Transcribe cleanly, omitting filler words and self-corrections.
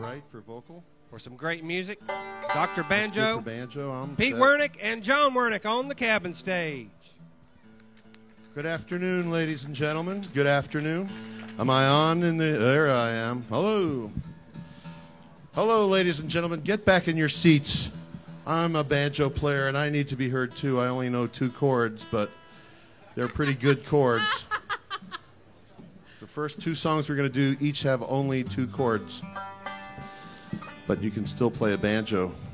Right for vocal. For some great music, Dr. Banjo, For banjo, I'm Pete set. Wernick, and John Wernick on the cabin stage. Good afternoon, ladies and gentlemen. Good afternoon. Am I on in the... There I am. Hello. Hello, ladies and gentlemen. Get back in your seats. I'm a banjo player, and I need to be heard, too. I only know 2 chords, but they're pretty good chords. The first 2 songs we're going to do each have only 2 chords. But you can still play a banjo.